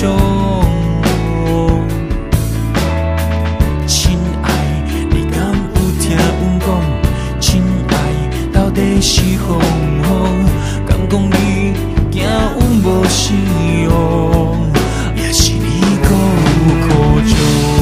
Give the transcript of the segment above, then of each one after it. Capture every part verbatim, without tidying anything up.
伤。亲爱，你敢有听阮讲？亲爱，到底是风雨？敢讲你惊阮无信用，也是你还有苦衷？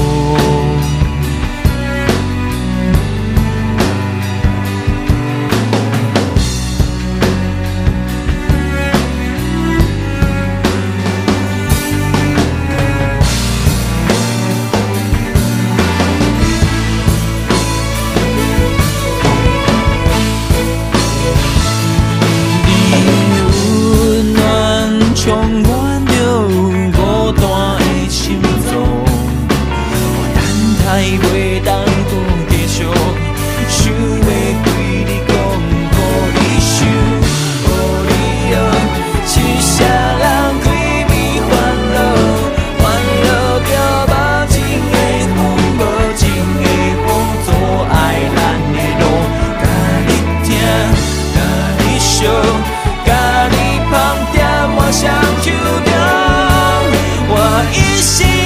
充满着孤单的心脏，我等待袂当搁继续，想要对你讲，予你想，予你学，是啥人开咪烦恼，烦恼着目前的风，无情的风阻碍咱的路，甲你听，甲你笑，甲你捧点。我想就掉，我一心。